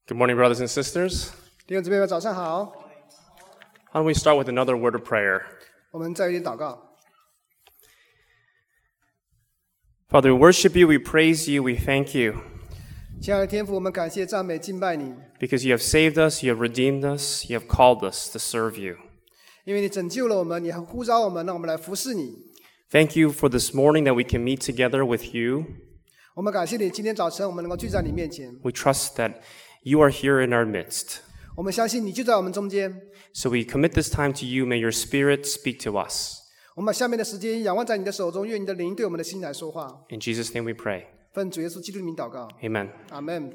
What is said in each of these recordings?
Good morning, brothers and sisters. 弟兄姊妹们，早上好。 Why don't we start with another word of prayer? 我们再有一点祷告。 Father, we worship you, we praise you, we thank you. 亲爱的天父，我们感谢、赞美、敬拜你， Because you have saved us, you have redeemed us, you have called us to serve you. 因为你拯救了我们，你还呼召我们，让我们来服侍你。 Thank you for this morning that we can meet together with you. 我们感谢你，今天早晨我们能够聚在你面前。 We trust that you are here in our midst. 我们相信你就在我们中间。 So we commit this time to you. May your Spirit speak to us. 我们把下面的时间仰望在你的手中，愿你的灵对我们的心来说话。 In Jesus' name we pray. 奉主耶稣基督的名祷告， Amen. 阿门。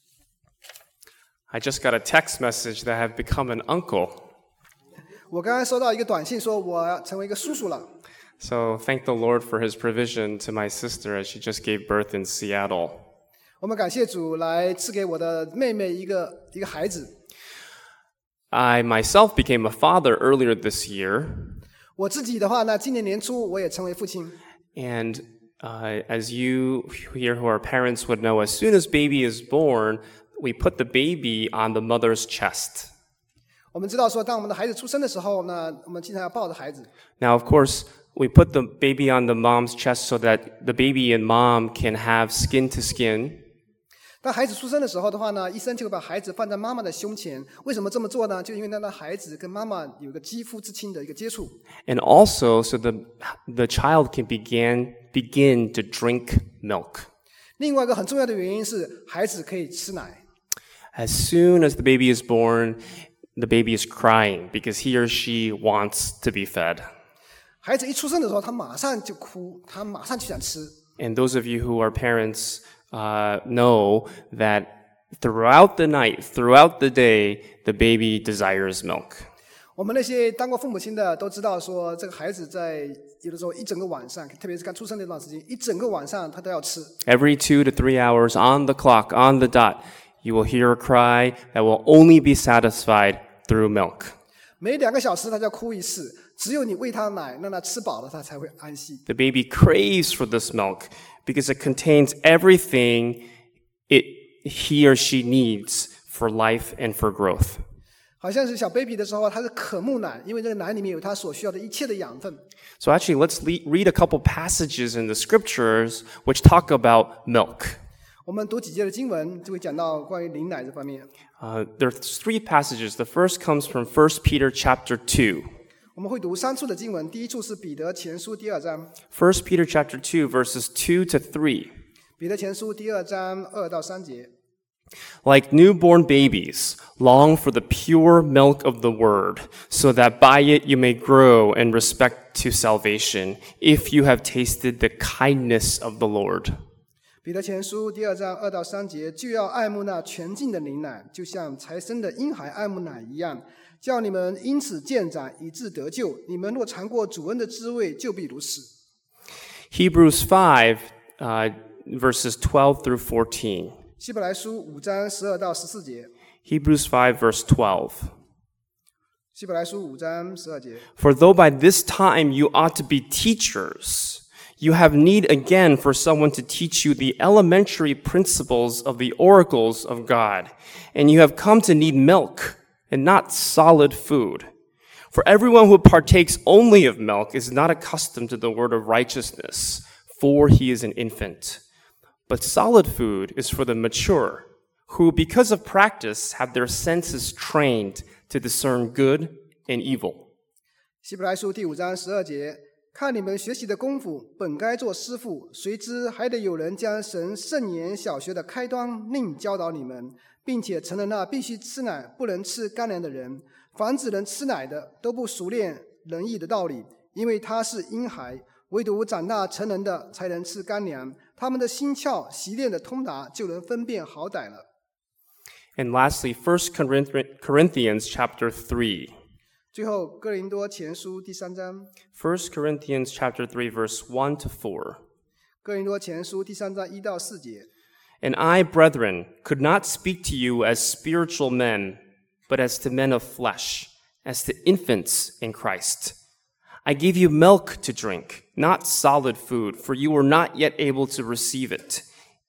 I just got a text message that I have become an uncle. 我刚刚收到一个短信，说我要成为一个叔叔了。 So thank the Lord for his provision to my sister as she just gave birth in Seattle. 我们感谢主来赐给我的妹妹一个孩子。 I myself became a father earlier this year. 我自己的话呢，今年年初我也成为父亲。 And as you here who are parents would know, as soon as baby is born, we put the baby on the mother's chest. 我们知道说，当我们的孩子出生的时候呢，我们经常要抱着孩子。 Now, of course, we put the baby on the mom's chest so that the baby and mom can have skin to skin. 当孩子出生的时候的话呢，医生就会把孩子放在妈妈的胸前。为什么这么做呢？就因为让孩子跟妈妈有一个肌肤之亲的一个接触。 And also so the child can begin to drink milk. 另外一个很重要的原因是，孩子可以吃奶。 As soon as the baby is born, the baby is crying because he or she wants to be fed. 孩子一出生的时候，他马上就哭，他马上就想吃。 And those of you who are parents know that throughout the night, throughout the day, the baby desires milk. 我们那些当过父母亲的都知道说，这个孩子在有的时候一整个晚上，特别是刚出生那段时间，一整个晚上他都要吃。 Every 2 to 3 hours on the clock, on the dot, you will hear a cry that will only be satisfied through milk. 每2个小时他就要哭一次，只有你喂他奶，让他吃饱了，他才会安息。 The baby craves for this milk because it contains everything he or she needs for life and for growth. 好像是小 baby 的时候，他是渴慕奶，因为这个奶里面有他所需要的一切的养分。 So actually, let's read a couple passages in the scriptures which talk about milk. 我们读几节的经文，就会讲到关于灵奶这方面。 There's 3 passages. The first comes from 1 Peter chapter 2. 我们会读3处的经文，第一处是彼得前书第2章， 1 Peter chapter 2, verses 2 to 3. 彼得前书第2章2到3节。 Like newborn babies, long for the pure milk of the word, so that by it you may grow in respect to salvation, if you have tasted the kindness of the Lord. 彼得前书第2章2到3节，就要爱慕那全净的灵奶，就像才生的婴孩爱慕奶一样，叫你们因此渐长，以致得救。你们若尝过主恩的滋味，就必如此。 Hebrews 5, verses 12 through 14. 希伯来书5章12到14节。 Hebrews 5, verse 12. 希伯来书5章12节。 For though by this time you ought to be teachers, you have need again for someone to teach you the elementary principles of the oracles of God, and you have come to need milk and not solid food. For everyone who partakes only of milk is not accustomed to the word of righteousness, for he is an infant. But solid food is for the mature, who because of practice have their senses trained to discern good and evil. 希伯来书第5章12节，看你们学习的功夫，本该做师傅，谁知还得有人将神圣言小学的开端另教导你们，并且成了那必须吃奶不能吃干粮的人。凡只能吃奶的，都不熟练仁义的道理，因为他是婴孩；唯独长大成人的，才能吃干粮。他们的心窍习练的通达，就能分辨好歹了。 And lastly, 1 Corinthians chapter 3. 最后，哥林多前书第3章。 1 Corinthians chapter 3, verse 1 to 4. 哥林多前书第3章1到4节。 And I, brethren, could not speak to you as spiritual men, but as to men of flesh, as to infants in Christ. I gave you milk to drink, not solid food, for you were not yet able to receive it,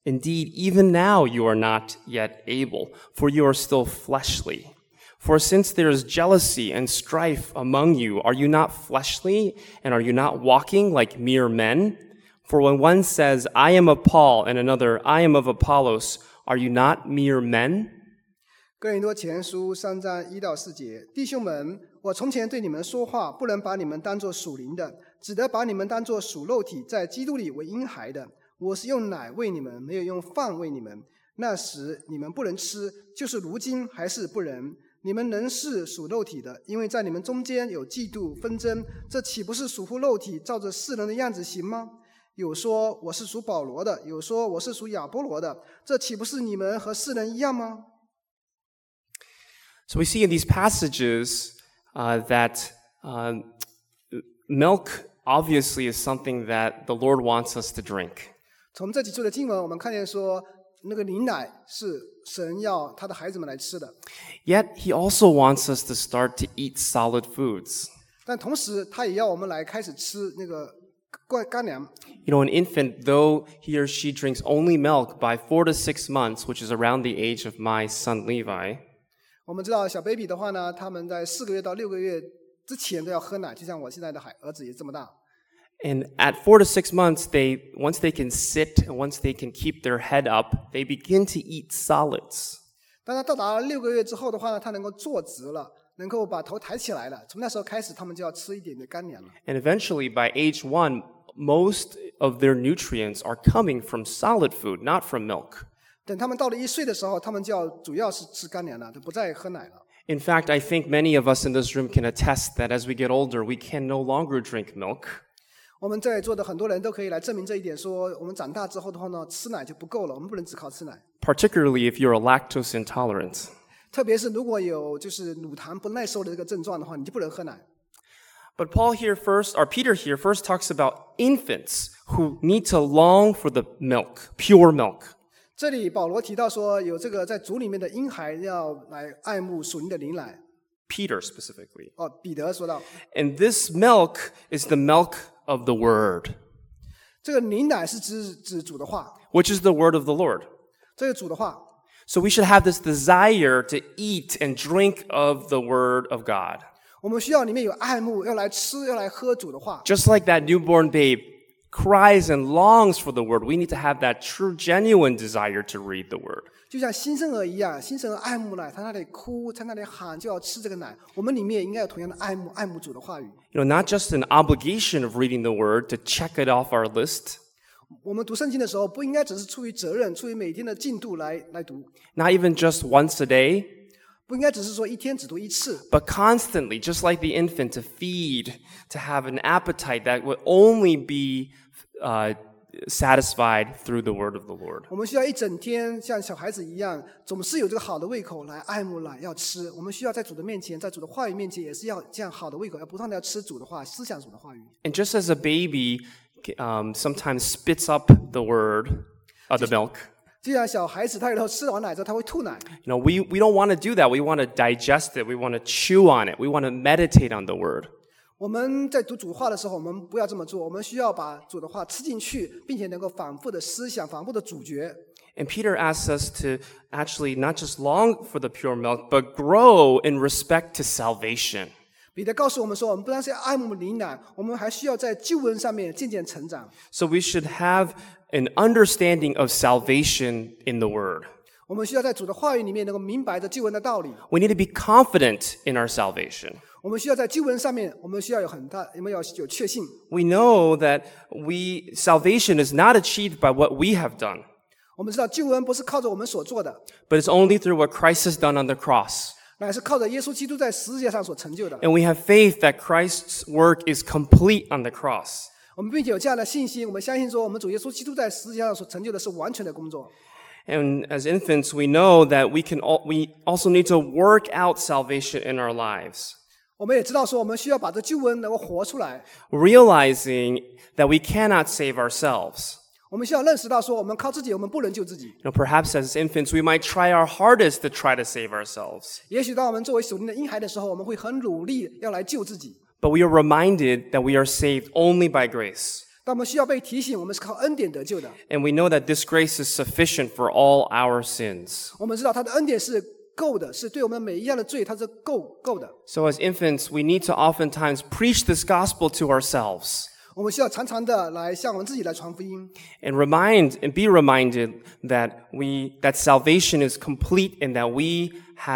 Indeed, even now you are not yet able, for you are still fleshly. For since there is jealousy and strife among you, are you not fleshly, and are you not walking like mere men? For when one says, I am of Paul, and another, I am of Apollos, are you not mere men? 哥林多前书3章1到4节，弟兄们，我从前对你们说话，不能把你们当作属灵的，只得把你们当作属肉体，在基督里为婴孩的。我是用奶喂你们，没有用饭喂你们。那时你们不能吃，就是如今还是不能。你们能是属肉体的，因为在你们中间有嫉妒纷争，这岂不是属乎肉体，照着世人的样子行吗？有说我是属保罗的，有说我是属亚波罗的，这岂不是你们和世人一样吗？ So we see in these passages that milk obviously is something that the Lord wants us to drink. 从这几处的经文，我们看见说，那个灵奶是神要他的孩子们来吃的。 Yet he also wants us to start to eat solid foods. 但同时，他也要我们来开始吃那个干粮。 You know, an infant, though he or she drinks only milk by 4 to 6 months, which is around the age of my son Levi, 我们知道小 baby 的话呢，他们在4个月到6个月之前都要喝奶，就像我现在的儿子也这么大。 And at 4 to 6 months, once they can sit and once they can keep their head up, they begin to eat solids. 当他到达6个月之后的话呢，他能够坐直了，能够把头抬起来了。从那时候开始，他们就要吃一点的干粮了。 And eventually, by age 1, most of their nutrients are coming from solid food, not from milk. 等他们到了1岁的时候，他们就要主要是吃干粮了，就不再喝奶了。 In fact, I think many of us in this room can attest that as we get older, we can no longer drink milk. 我们在座的很多人都可以来证明这一点，说我们长大之后的话呢，吃奶就不够了，我们不能只靠吃奶。 Particularly if you're a lactose intolerant. 特别是如果有就是乳糖不耐受的这个症状的话，你就不能喝奶。 But Peter here first talks about infants who need to long for the milk, pure milk. 这里保罗提到说，有这个在主里面的婴孩要来爱慕属灵的灵奶。 Peter specifically. 彼得说到， And this milk is the milk of the word, 这个灵奶是指主的话， which is the word of the Lord. 这个主的话。 So we should have this desire to eat and drink of the word of God. 我们需要里面有爱慕，要来吃，要来喝主的话。 Just like that newborn babe cries and longs for the word, we need to have that true, genuine desire to read the word. 就像新生儿一样，新生儿爱慕奶，他那里哭，他那里喊，就要吃这个奶。我们里面也应该有同样的爱慕主的话语。 You know, not just an obligation of reading the word to check it off our list. 我们读圣经的时候，不应该只是出于责任，出于每天的进度来读。 Not even just once a day, 不应该只是说一天只读1次。 but constantly, just like the infant, to feed, to have an appetite that would only be satisfied through the word of the Lord. 我们需要一整天像小孩子一样，总是有这个好的胃口来爱慕奶，要吃。我们需要在主的面前，在主的话语面前，也是要这样好的胃口，要不断的要吃主的话，思想主的话语。 And just as a baby sometimes spits up the word, the milk, 就像小孩子，他有时候吃完奶之后，他会吐奶。 you know, we don't want to do that. We want to digest it. We want to chew on it. We want to meditate on the word. 我们在读主话的时候，我们不要这么做。我们需要把主的话吃进去，并且能够反复的思想，反复的咀嚼。 And Peter asks us to actually not just long for the pure milk, but grow in respect to salvation. 彼得告诉我们说，我们不单是要爱慕灵奶，我们还需要在救恩上面渐渐成长。 So we should have an understanding of salvation in the word. 我们需要在主的话语里面能够明白着救恩的道理。 We need to be confident in our salvation. 我们需要在救恩上面，我们需要有确信。 We know that salvation is not achieved by what we have done, 我们知道救恩不是靠着我们所做的， but it's only through what Christ has done on the cross. 乃是靠着耶稣基督在十字架上所成就的。 And we have faith that Christ's work is complete on the cross. 我们并且有这样的信心，我们相信说，我们主耶稣基督在十字架上所成就的是完全的工作。 And as infants, we know that we also need to work out salvation in our lives, 我们也知道说，我们需要把这救恩能够活出来。 realizing that we cannot save ourselves. 我们需要认识到说，我们靠自己，我们不能救自己。 You know, perhaps as infants, we might try our hardest to try to save ourselves. 也许当我们作为属灵的婴孩的时候，我们会很努力要来救自己。 But we are reminded that we are saved only by grace. 但我们需要被提醒，我们是靠恩典得救的。 And we know that this grace is sufficient for all our sins. 我们知道他的恩典是够的，是对我们每一样的罪，他是够的。 So as infants, we need to oftentimes preach this gospel to ourselves 我们需要常常的来向我们自己来传福音， and be reminded that salvation is complete and that we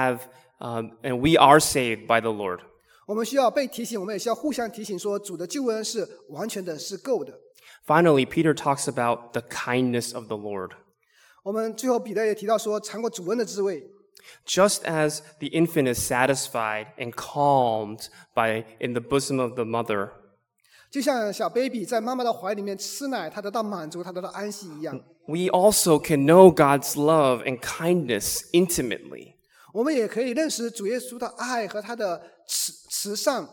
are saved by the Lord. 我们需要被提醒，我们也需要互相提醒说，主的救恩是完全的，是够的。 Finally, Peter talks about the kindness of the Lord. 我们最后彼得也提到说，尝过主恩的滋味。 Just as the infant is satisfied and calmed in the bosom of the mother, 就像小 baby 在妈妈的怀里面吃奶，他得到满足，他得到安息一样。 we also can know God's love and kindness intimately. 我们也可以认识主耶稣的爱和他的慈善。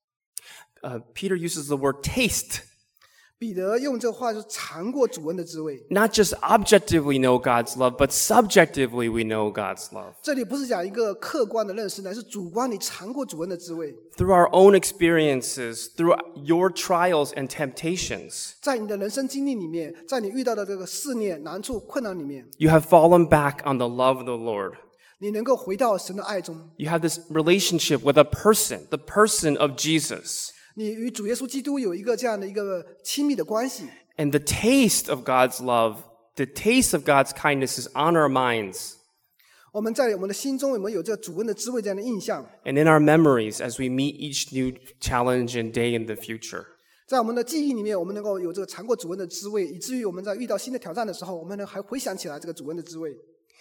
Peter uses the word taste. 彼得用这话是尝过主恩的滋味。 Not just objectively know God's love, but subjectively we know God's love. 这里不是讲一个客观的认识，乃是主观你尝过主恩的滋味。 Through our own experiences, through your trials and temptations, 在你的人生经历里面，在你遇到的这个试炼、难处、困难里面， you have fallen back on the love of the Lord. 你能够回到神的爱中。 You have this relationship with a person, the person of Jesus. 你与主耶稣基督有一个这样的一个亲密的关系。 And the taste of God's love, the taste of God's kindness is on our minds 我们在我们的心中，我们有这个主恩的滋味这样的印象， and in our memories as we meet each new challenge and day in the future. 在我们的记忆里面，我们能够有这个尝过主恩的滋味，以至于我们在遇到新的挑战的时候，我们能还回想起来这个主恩的滋味。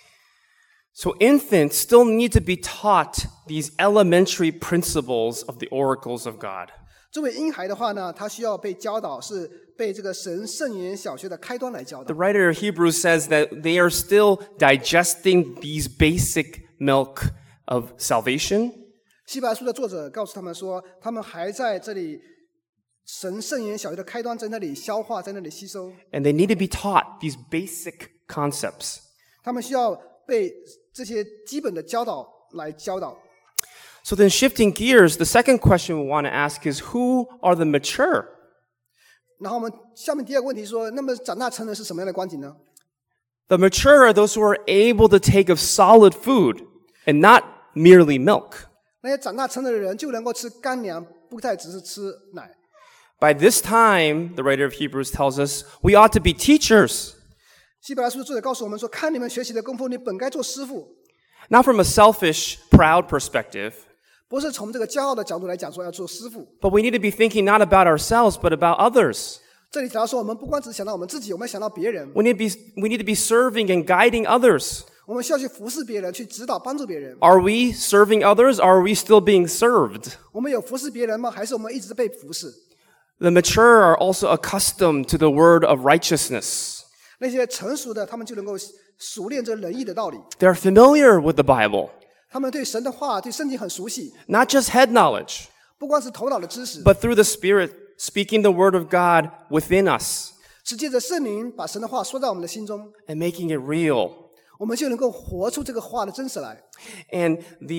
So infants still need to be taught these elementary principles of the oracles of God. 作为婴孩的话呢，他需要被教导，是被这个神圣言小学的开端来教 The 导。 writer of Hebrews says that they are still digesting these basic milk of salvation. 希伯来书的作者告诉他们说，他们还在这里神圣言小学的开端在那里消化，在那里吸收。 And they need to be taught these basic concepts. 他们需要被这些基本的教导来教导。 So then shifting gears, the second question we want to ask is, who are the mature? 然后我们下面第二个问题说，那么长大成人是什么样的光景呢？ The mature are those who are able to take of solid food and not merely milk. 那些长大成人的人就能够吃干粮，不再只是吃奶。 By this time, the writer of Hebrews tells us, we ought to be teachers. 希伯来书的作者告诉我们说，看你们学习的功夫，你本该做师傅， Not from a selfish, proud perspective, 不是从这个骄傲的角度来讲说要做师傅。 but we need to be thinking not about ourselves, but about others. 这里讲到说，我们不光只想到我们自己，我们想到别人， We need to be serving and guiding others. 我们需要去服侍别人，去指导帮助别人。 Are we serving others, or are we still being served? 我们有服侍别人吗？还是我们一直被服侍？ The mature are also accustomed to the word of righteousness. 那些成熟的，他们就能够熟练这仁义的道理。 They're familiar with the Bible, 他们对神的话、对圣经很熟悉， not just head knowledge, 不光是头脑的知识， but through the Spirit speaking the word of God within us 是借着圣灵把神的话说在我们的心中， and making it real. 我们就能够活出这个话的真实来。 And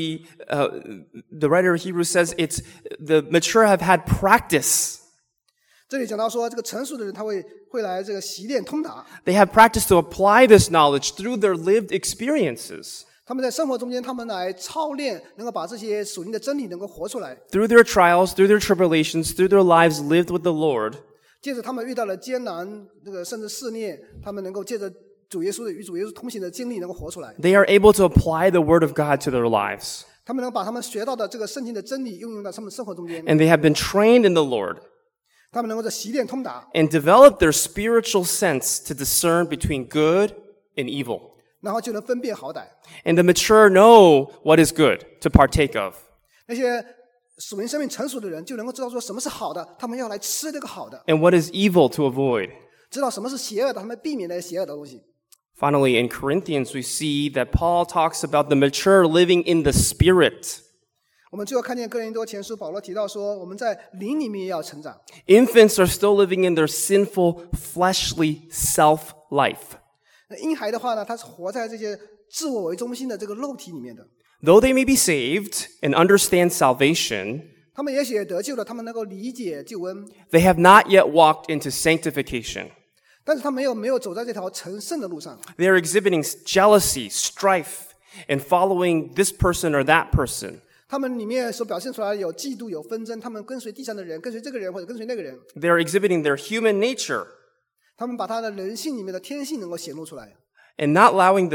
the writer of Hebrews says it's the mature have had practice. 这里讲到说，这个成熟的人他会来这个习练通达， They have practice to apply this knowledge through their lived experiences, 他们在生活中间，他们来操练，能够把这些属灵的真理能够活出来。 through their trials, through their tribulations, through their lives lived with the Lord. 借着他们遇到了艰难，这个甚至试炼，他们能够借着主耶稣与主耶稣同行的经历，能够活出来。 They are able to apply the word of God to their lives. 他们能把他们学到的这个圣经的真理应用到他们生活中间， And they have been trained in the Lord 他们能够在习练通达， and developed their spiritual sense to discern between good and evil. 然后就能分辨好歹。 And the mature know what is good to partake of. 那些属灵生命成熟的人，就能够知道说什么是好的，他们要来吃这个好的； And what is evil to avoid. 知道什么是邪恶的，他们避免那些邪恶的东西。 Finally, in Corinthians, we see that Paul talks about the mature living in the Spirit. 我们最后看见哥林多前书保罗提到说，我们在灵里面也要成长。 Infants are still living in their sinful, fleshly self-life. 那婴孩的话呢，他是活在这些自我为中心的这个肉体里面的。 Though they may be saved and understand salvation, 他们也许也得救了，他们能够理解救恩， they have not yet walked into sanctification. 但是他没有走在这条成圣的路上。 They are exhibiting jealousy, strife, and following this person or that person. 他们里面所表现出来有嫉妒、有纷争，他们跟随地上的人，跟随这个人或者跟随那个人， They are exhibiting their human nature 他们把他的人性里面的天性能够显露出来， and not allowing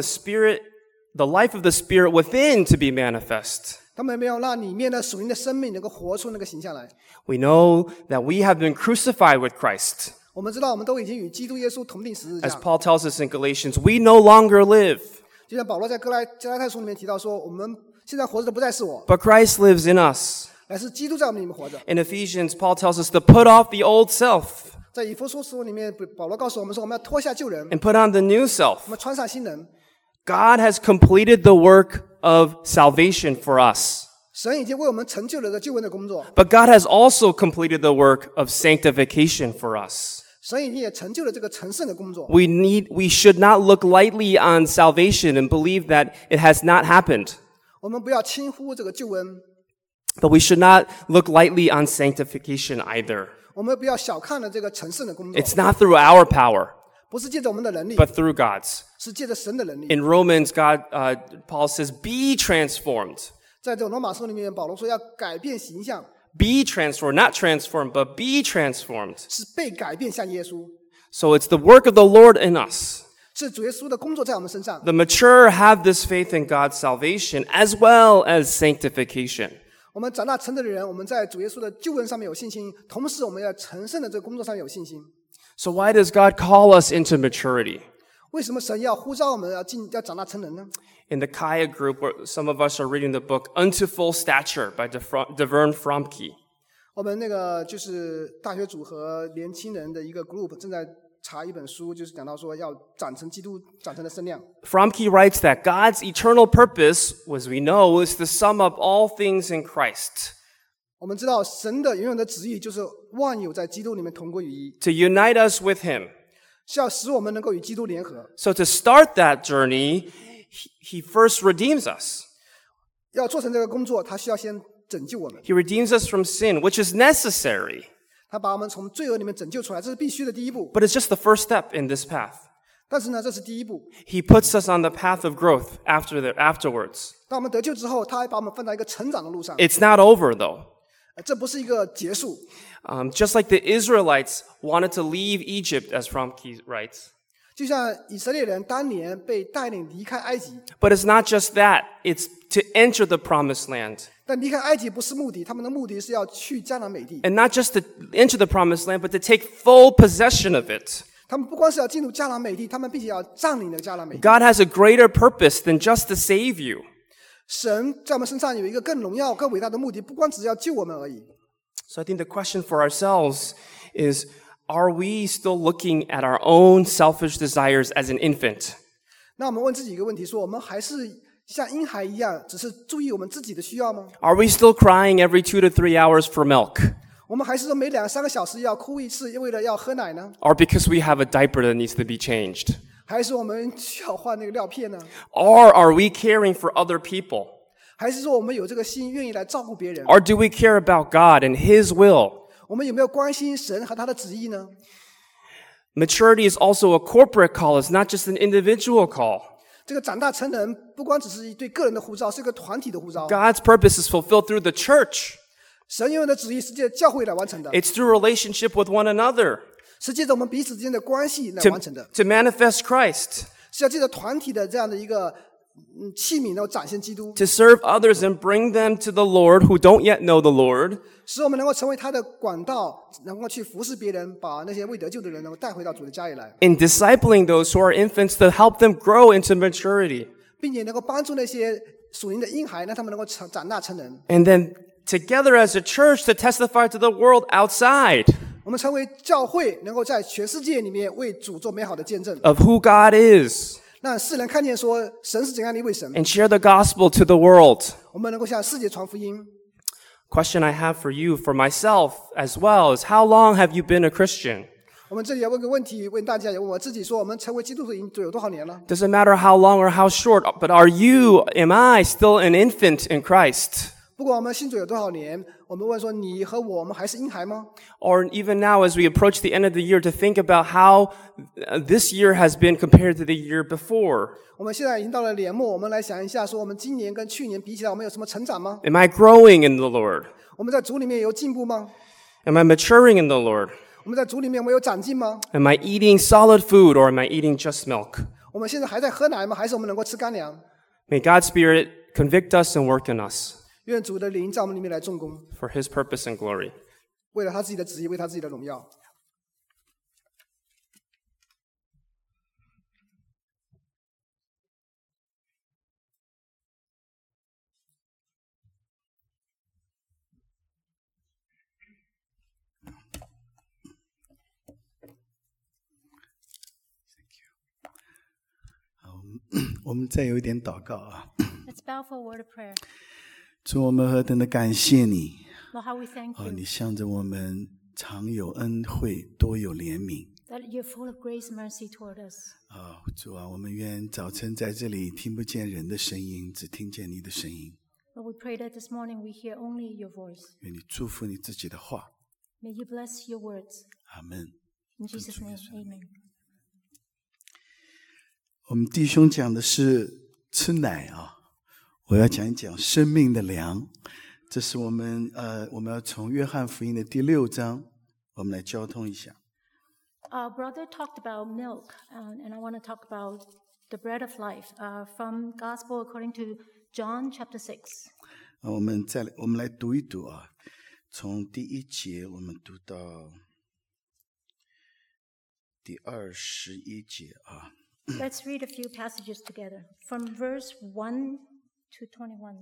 the life of the Spirit within to be manifest. 他们没有让里面的属灵的生命能够活出那个形象来。 We know that we have been crucified with Christ. 我们知道，我们都已经与基督耶稣同定十字 As 架。 Paul tells us in Galatians, we no longer live, 就像保罗在加拉太书里面提到说，我们现在活着的不再是我， but Christ lives in us. 乃是基督在我们里面活着。 In Ephesians, Paul tells us to put off the old self 在以弗所书里面，保罗告诉我们说，我们要脱下旧人， and put on the new self. 我们穿上新人。 God has completed the work of salvation for us. 神已经为我们成就了这救恩的工作， But God has also completed the work of sanctification for us. 神已经也成就了这个成圣的工作。 We should not look lightly on salvation and believe that it has not happened. 我们不要轻忽这个救恩， But we should not look lightly on sanctification either. 我们不要小看了这个成圣的工作， It's not through our power, 不是借着我们的能力， but through God's. 是借着神的能力。 In Romans, Paul says, be transformed. 在这个罗马书里面，保罗说要改变形象， Be transformed, not transformed, but be transformed. 是被改变像耶稣， So it's the work of the Lord in us. 是主耶稣的工作在我们身上。 The mature have this faith in God's salvation as well as sanctification. 我们长大成的人，我们在主耶稣的救恩上面有信心，同时我们要成圣的这个工作上有信心。 So why does God call us into maturity? 为什么神要呼召我们要长大成人呢？ In the Kaya group, where some of us are reading the book Unto Full Stature by Devern Fromke. 我们那个就是大学组和年轻人的一个 group 正在查一本书，就是讲到说要长成基督长成的身量。 Fromke writes that God's eternal purpose, as we know, is to sum up all things in Christ, 我们知道神的永远的旨意就是万有在基督里面同归于一， to unite us with Him. 是要使我们能够与基督联合。 So to start that journey, He first redeems us. 要做成这个工作，他需要先拯救我们， He redeems us from sin, which is necessary, 他把我们从罪恶里面拯救出来，这是必须的第一步。 but it's just the first step in this path. 但是呢，这是第一步。 He puts us on the path of growth afterwards. 当我们得救之后，他还把我们放在一个成长的路上。 It's not over, though. 这不是一个结束。 Just like the Israelites wanted to leave Egypt, as Fromke writes. 就像以色列人当年被带领离开埃及， But it's not just that. It's to enter the promised land. 但离开埃及不是目的，他们的目的是要去迦南美地。 And not just to enter the promised land, but to take full possession of it. 他们不光是要进入迦南美地，他们并且要占领了迦南美地。 God has a greater purpose than just to save you. 神在我们身上有一个更荣耀、更伟大的目的，不光只是要救我们而已。 So I think the question for ourselves is, are we still looking at our own selfish desires as an infant? 那我们问自己一个问题：说我们还是像婴孩一样，只是注意我们自己的需要吗？ Are we still crying every 2 to 3 hours for milk? 我们还是说每2-3个小时要哭一次，为了要喝奶呢？ Or because we have a diaper that needs to be changed? 还是我们需要换那个尿片呢？ Or are we caring for other people? 还是说我们有这个心，愿意来照顾别人？ Or do we care about God and His will? 我们有没有关心神和他的旨意呢？ Maturity is also a corporate call. It's not just an individual call. 这个长大成人不光只是对个人的呼召，是一个团体的呼召。 God's purpose is fulfilled through the church. 神永远的旨意是借教会来完成的， It's through relationship with one another 是借着我们彼此之间的关系来 to, 完成的， to manifest Christ, 是要借着团体的这样的一个器皿，然后展现基督， to serve others and bring them to the Lord who don't yet know the Lord, 使我们能够成为他的管道，能够去服侍别人，把那些未得救的人能够带回到主的家里来， and discipling those who are infants to help them grow into maturity. 并且能够帮助那些属灵的婴孩，让他们能够长大成人。 And then together as a church to testify to the world outside 我们成为教会，能够在全世界里面为主做美好的见证， of who God is 让世人看见说神是怎样的一位神。 and share the gospel to the world. 我们能够向世界传福音。 Question I have for you, for myself as well, is how long have you been a Christian? 我们这里要问个问题，问大家，也问我自己，说我们成为基督徒已经有多少年了？ Doesn't matter how long or how short, but am I still an infant in Christ? 不管我们信主有多少年，我们问说你和我们还是婴孩吗？ Or even now, as we approach the end of the year, to think about how this year has been compared to the year before. 我们现在已经到了年末，我们来想一下，说我们今年跟去年比起来，我们有什么成长吗？ Am I growing in the Lord? 我们在主里面有进步吗？ Am I maturing in the Lord? 我们在主里面我们有长进吗？ Am I eating solid food or am I eating just milk? 我们现在还在喝奶吗？还是我们能够吃干粮？ May God's Spirit convict us and work in us 愿主的灵在我们里面来做工， for His purpose and glory. 为了他自己的旨意，为他自己的荣耀。 我们再有一点祷告啊。 Let's bow for a word of prayer. 主，我们何等的感谢你 Lord, how we thank you 你向着我们常有恩惠，多有怜悯 that you're full of grace and mercy toward us. 主啊，我们愿早晨在这里听不见人的声音，只听见你的声音。 Lord, we pray that this morning we hear only your voice. 愿你祝福你自己的话。 May you bless your words. 阿门。 In Jesus' name, amen. 我们弟兄讲的是吃奶啊，我要讲一讲生命的粮。这是我们要从约翰福音的第6章，我们来交通一下。 Our brother talked about milk, and I want to talk about the bread of life from Gospel according to John chapter 6. 我们来读一读啊，从第1节我们读到第21节啊。 Let's read a few passages together from verse 1 to 21.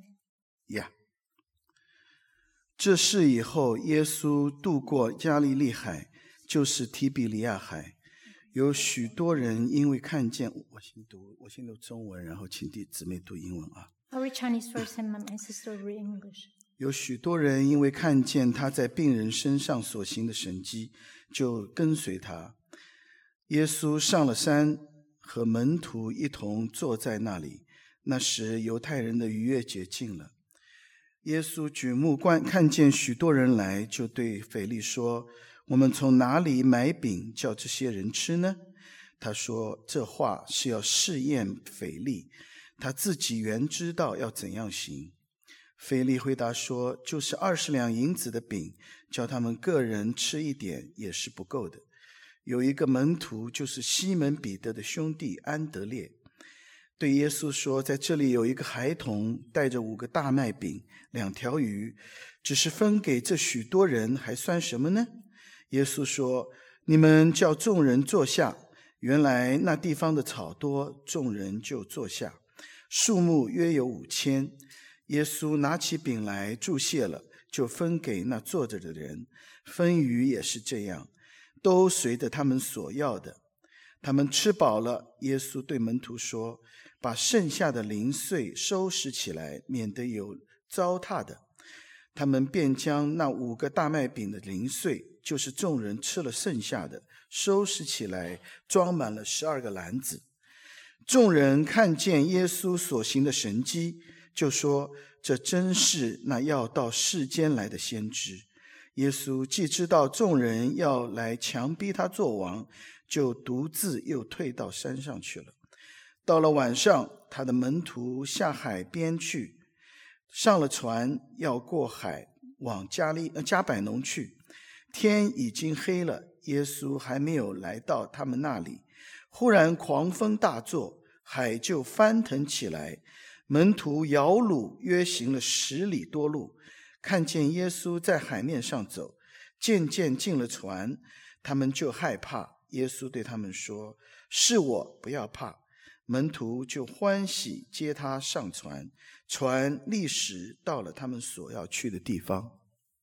这事以后，耶稣渡过加利利海，就是提比利亚海。有许多人因为看见，我先读中文，然后请弟姊妹读英文啊。 I'll read Chinese first and my sister will read English. 有许多人因为看见他在病人身上所行的神迹，就跟随他。耶稣上了山，和门徒一同坐在那里。那时犹太人的逾越节近了。耶稣举目看见许多人来，就对腓力说：我们从哪里买饼叫这些人吃呢？他说这话是要试验腓力，他自己原知道要怎样行。腓力回答说：就是20两银子的饼，叫他们个人吃一点也是不够的。有一个门徒，就是西门彼得的兄弟安德烈，对耶稣说：在这里有一个孩童带着5个大麦饼2条鱼，只是分给这许多人，还算什么呢？耶稣说：你们叫众人坐下。原来那地方的草多，众人就坐下，数目约有5000。耶稣拿起饼来祝谢了，就分给那坐着的人，分鱼也是这样，都随着他们所要的。他们吃饱了，耶稣对门徒说：把剩下的零碎收拾起来，免得有糟蹋的。他们便将那5个大麦饼的零碎，就是众人吃了剩下的，收拾起来，装满了12个篮子。众人看见耶稣所行的神迹，就说：这真是那要到世间来的先知。耶稣既知道众人要来强逼他做王，就独自又退到山上去了。到了晚上，他的门徒下海边去，上了船，要过海往加百农去。天已经黑了，耶稣还没有来到他们那里，忽然狂风大作，海就翻腾起来。门徒摇橹约行了10里多路，看见耶稣在海面上走，渐渐进了船，他们就害怕。耶稣对他们说：是我，不要怕。门徒就欢喜接他上船，船立时到了他们所要去的地方。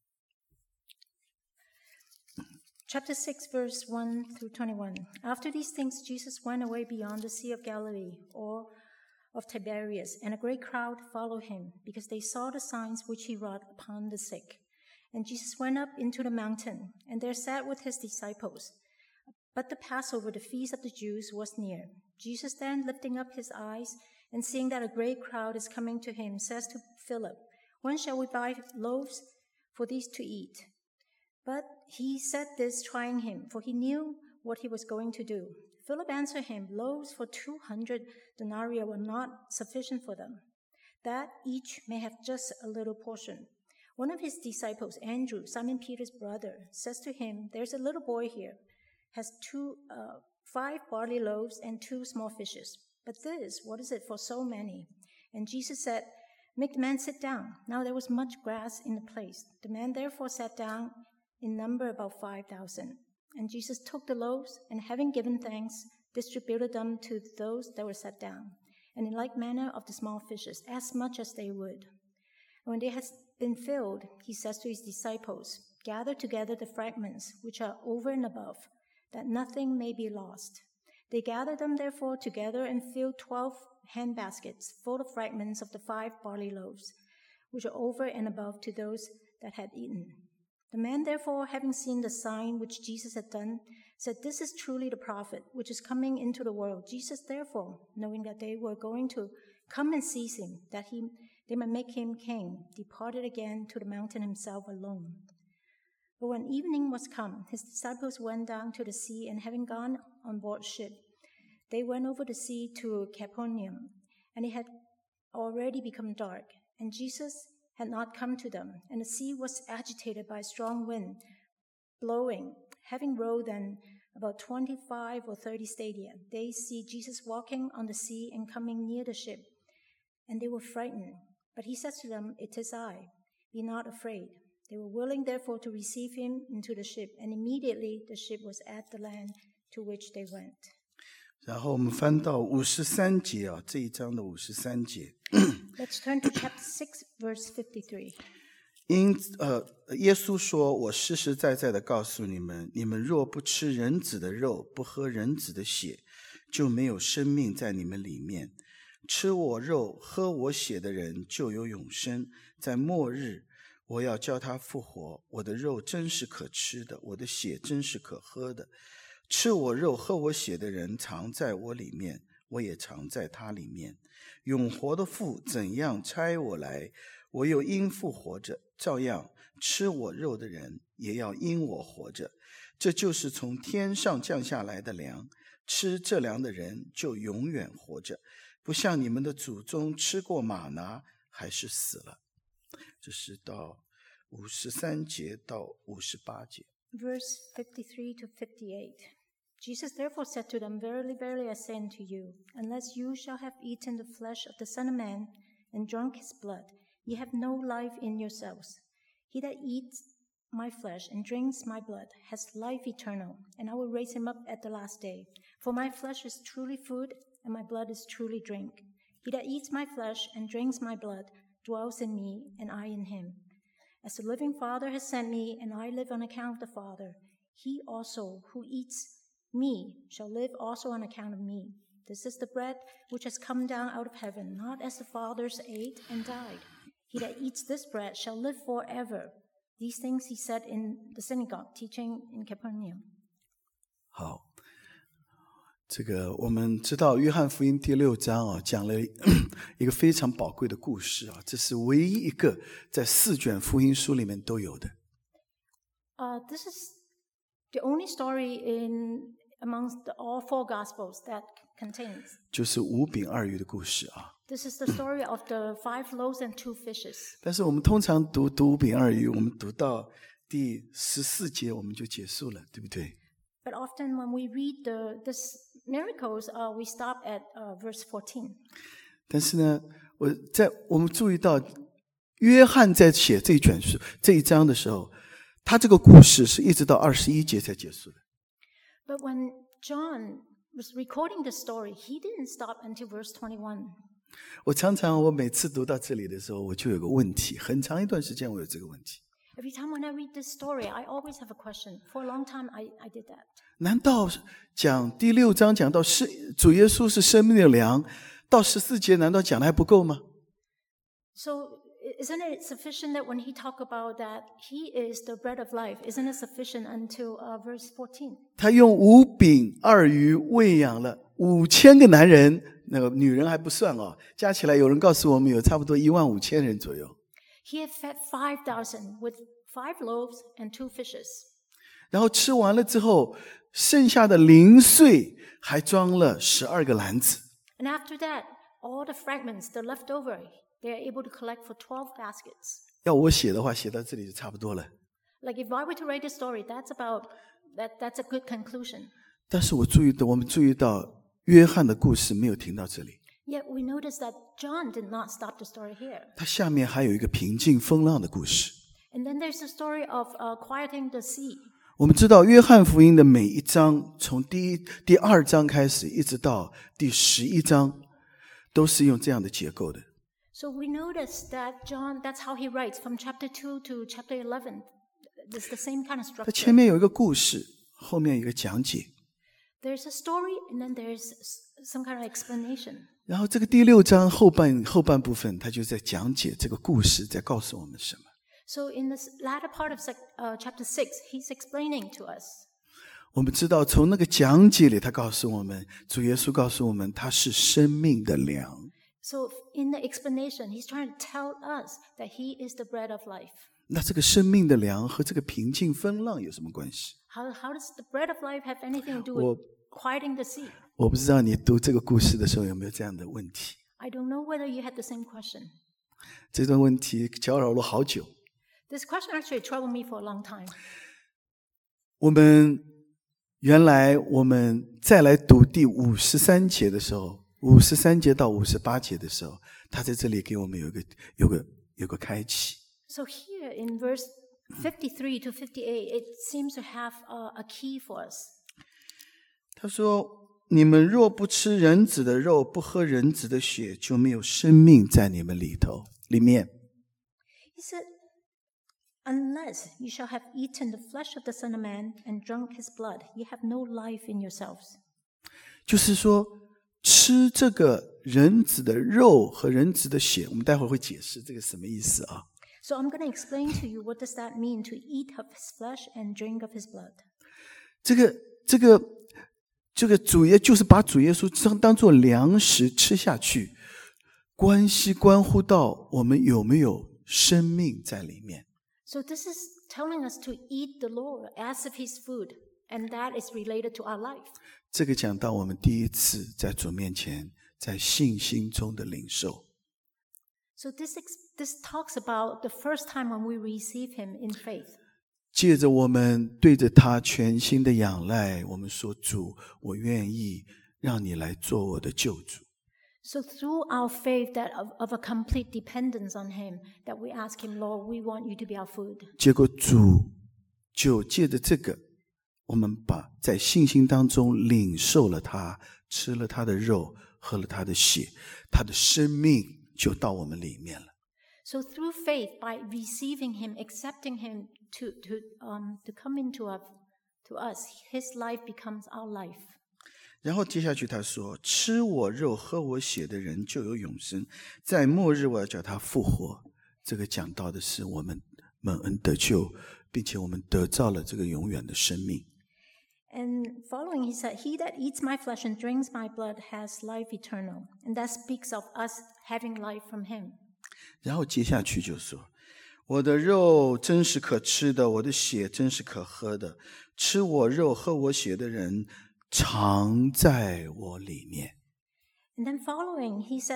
Chapter 6, verse 1 through 21. After these things, Jesus went away beyond the Sea of Galilee, or of Tiberias, and a great crowd followed him, because they saw the signs which he wrought upon the sick. And Jesus went up into the mountain, and there sat with his disciples. But the Passover, the feast of the Jews, was near. Jesus then, lifting up his eyes, and seeing that a great crowd is coming to him, says to Philip, When shall we buy loaves for these to eat? But he said this, trying him, for he knew what he was going to do. Philip answered him, loaves for 200 denarii were not sufficient for them, that each may have just a little portion. One of his disciples, Andrew, Simon Peter's brother, says to him, there's a little boy here, has 5 barley loaves and 2 small fishes. But this, what is it for so many? And Jesus said, make the man sit down. Now there was much grass in the place. The man therefore sat down, in number about 5,000. And Jesus took the loaves, and having given thanks, distributed them to those that were set down, and in like manner of the small fishes, as much as they would. When they had been filled, he says to his disciples, gather together the fragments which are over and above, that nothing may be lost. They gathered them therefore together and filled 12 handbaskets full of fragments of the 5 barley loaves, which are over and above to those that had eaten. The man therefore, having seen the sign which Jesus had done, said, this is truly the prophet which is coming into the world. Jesus therefore, knowing that they were going to come and seize him, that they might make him king, departed again to the mountain himself alone. But when evening was come, his disciples went down to the sea, and having gone on board ship, they went over the sea to Capernaum, and it had already become dark, and Jesus had not come to them, and the sea was agitated by a strong wind blowing. Having rowed then about 25 or 30 stadia, they see Jesus walking on the sea and coming near the ship, and they were frightened. But he says to them, it is I, be not afraid. They were willing therefore to receive him into the ship, and immediately the ship was at the land to which they went. 然后我们翻到53节啊，这一章的53节。 Let's turn to chapter 6, verse 53. 耶稣说：“我实实在在的告诉你们，你们若不吃人子的肉，不喝人子的血，就没有生命在你们里面。吃我肉、喝我血的人，就有永生。在末日，我要叫他复活。我的肉真是可吃的，我的血真是可喝的。吃我肉、喝我血的人，常在我里面，我也常在他里面。永活的父怎样差我来，我又因父活着，照样吃我肉的人也要因我活着。这就是从天上降下来的粮，吃这粮的人就永远活着，不像你们的祖宗吃过玛拿，还是死了。”这是到53节到58节。 Verse 53 to 58. Jesus therefore said to them, Verily, verily, I say unto you, unless you shall have eaten the flesh of the Son of Man and drunk his blood, ye have no life in yourselves. He that eats my flesh and drinks my blood has life eternal, and I will raise him up at the last day. For my flesh is truly food, and my blood is truly drink. He that eats my flesh and drinks my blood dwells in me, and I in him. As the living Father has sent me, and I live on account of the Father, he also who eats me shall live also on account of me. This is the bread which has come down out of heaven, not as the fathers ate and died. He that eats this bread shall live forever. These things he said in the synagogue, teaching in Capernaum. 好，这个我们知道约翰福音第6章啊，讲了一个非常宝贵的故事啊，这是唯一一个在4卷福音书里面都有的。 This is the only story amongst all 4 Gospels that contains. 就是5饼2鱼的故事啊。 This is the story of the 5 loaves and 2 fishes. 但是我们通常读5饼2鱼，我们读到第14节我们就结束了，对不对？ But often when we read these miracles, we stop at verse 14. 但是呢，我们注意到约翰在写这一章的时候，他这个故事是一直到21节才结束的。 But when John was recording the story, he didn't stop until verse 21. 我每次读到这里的时候，我就有个问题，很长一段时间我有这个问题。 Every time when I read this story, I always have a question. For a long time, I did that. 难道讲第6章讲到主耶稣是生命的粮，到14节难道讲的还不够吗？ So isn't it sufficient that when he talked about that he is the bread of life, isn't it sufficient until verse 14? 他用5饼2鱼喂养了5000个男人，那个女人还不算哦，加起来有人告诉我们有差不多15000人左右。 He had fed 5,000 with 5 loaves and 2 fishes. 然后吃完了之后，剩下的零碎还装了12个篮子。 And after that, all the fragments, the leftover, they are able to collect for 12 baskets. 要我写的话，写到这里就差不多了。 Like if I were to write a story, that's a good conclusion. 但是我们注意到约翰的故事没有停到这里， Yet we notice that John did not stop the story here. 他下面还有一个平静风浪的故事。 And then there's the story of quieting the sea. 我们知道约翰福音的每一章，从第2章开始，一直到第11章，都是用这样的结构的。 So we notice that John, that's how he writes from chapter 2 to chapter 11. It's the same kind of 他 structure. 前面有一个故事，后面有一个讲解。 There's a story and then there's some kind of explanation. 然后这个第6章后半部分，他就在讲解这个故事，在告诉我们什么。 So in this latter part of chapter 6, he's explaining to us. 我们知道从那个讲解里，他告诉我们，主耶稣告诉我们，他是生命的粮。 So in the explanation, he's trying to tell us that he is the bread of life. 那这个生命的粮和这个平静风浪有什么关系？ How does the bread of life have anything to do 我 with quieting the sea? 我不知道你读这个故事的时候有没有这样的问题。 I don't know whether you had the same question. 这段问题搅扰了好久。 This question actually troubled me for a long time. 原来我们再来读第53节的时候，53节到58节的时候，他在这里给我们有个开启。 So here in verse 53 to 58, it seems to have a key for us. 他说：“你们若不吃人子的肉，不喝人子的血，就没有生命在你们里面。” He said, "Unless you shall have eaten the flesh of the Son of Man and drunk his blood, you have no life in yourselves." 就是说，吃这个人子的肉和人子的血，我们待会儿会解释这个什么意思啊。 So I'm going to explain to you what does that mean to eat of his flesh and drink of his blood. 这个主耶就是把主耶稣当作粮食吃下去，关乎到我们有没有生命在里面。 So this is telling us to eat the Lord as of his food, and that is related to our life. 这个讲到我们第一次在主面前，在信心中的领受。 So this talks about the first time when we receive him in faith. 借着我们对着他全心的仰赖，我们说：“主，我愿意让你来做我的救主。” So through our faith that of a complete dependence on him, that we ask him, Lord, we want you to be our food. 结果主就借着这个，我们在信心当中领受了他，吃了他的肉，喝了他的血，他的生命就到我们里面了。 So through faith, by receiving him, accepting him to come into to us, his life becomes our life. 然后接下去他说：“吃我肉、喝我血的人就有永生，在末日我要叫他复活。”这个讲到的是我们蒙恩得救，并且我们得到了这个永远的生命。 And following, he said, "He that eats my flesh and drinks my blood has life eternal." And that speaks of us having life from him. 然后接下去就说：“我的肉真是可吃的，我的血真是可喝的。吃我肉、喝我血的人，常在我里面。” And then following, he said,